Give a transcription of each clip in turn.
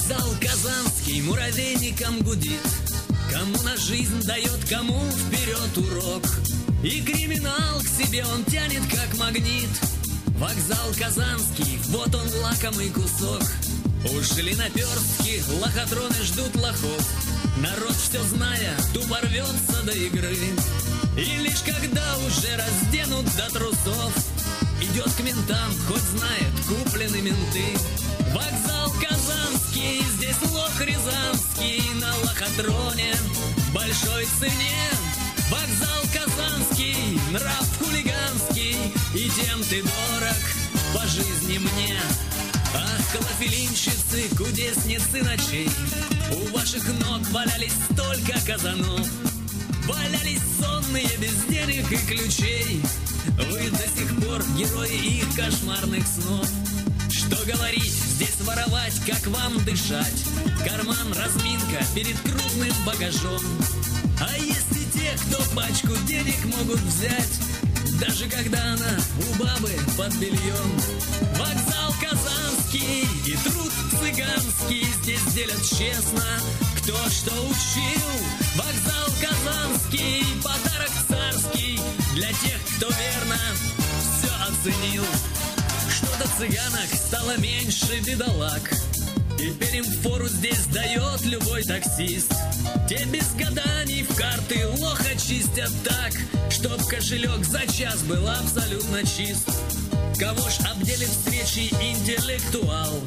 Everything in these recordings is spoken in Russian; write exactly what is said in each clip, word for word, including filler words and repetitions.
Вокзал Казанский муравейником гудит, кому на жизнь дает, кому вперед урок. И криминал к себе он тянет, как магнит. Вокзал Казанский, вот он лакомый кусок. Ушли наперстки, лохотроны ждут лохов. Народ, все зная, тупо рвется до игры. И лишь когда уже разденут до трусов, идет к ментам, хоть знает, куплены менты. Вокзал Казанский, здесь лох рязанский, на лохотроне в большой цене. Вокзал Казанский, нрав хулиганский, и тем ты дорог по жизни мне. Ах, клофелинщицы, кудесницы ночей, у ваших ног валялись столько казанов. Валялись сонные без денег и ключей. Вы до сих пор герои их кошмарных снов. Что говорить, здесь воровать, как вам дышать? Карман разминка перед крупным багажом. А если те, кто пачку денег могут взять, даже когда она у бабы под бельем? Вокзал Казанский и труд цыганский здесь делят честно, кто что учил. Вокзал Казанский, подарок царский для тех, кто верно все оценил. Что-то цыганок стало меньше бедолаг, теперь им фору здесь дает любой таксист. Те без гаданий в карты лоха чистят так, чтоб кошелек за час был абсолютно чист. Кого ж обделит встречи интеллектуал,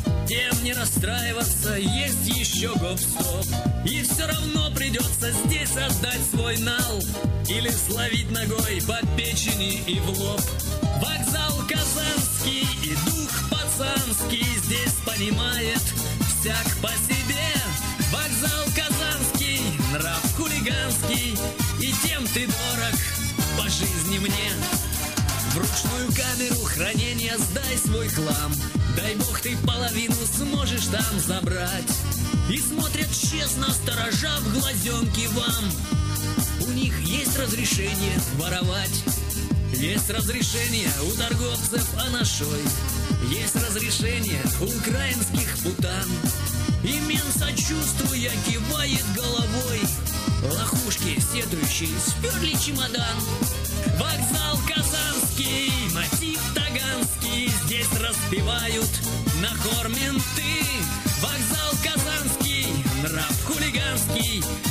тем не расстраиваться, есть еще гоп-стоп. И все равно придется здесь отдать свой нал или словить ногой по печени и в лоб. Вокзал Казанский и дух пацанский здесь понимает всяк по себе. Вокзал Казанский, нрав хулиганский, и тем ты дорог по жизни мне. В ручную камеру хранения сдай свой хлам, дай бог ты половину сможешь там забрать. И смотрят честно, сторожа в глазенки вам. У них есть разрешение воровать. Есть разрешение у торговцев анашой, есть разрешение у украинских путан. И мент, сочувствуя, кивает головой. Лохушки сетующие сперли чемодан. Вокзал Казанский, мотив таганский здесь распевают на хор менты. Вокзал Казанский, нрав хулиганский,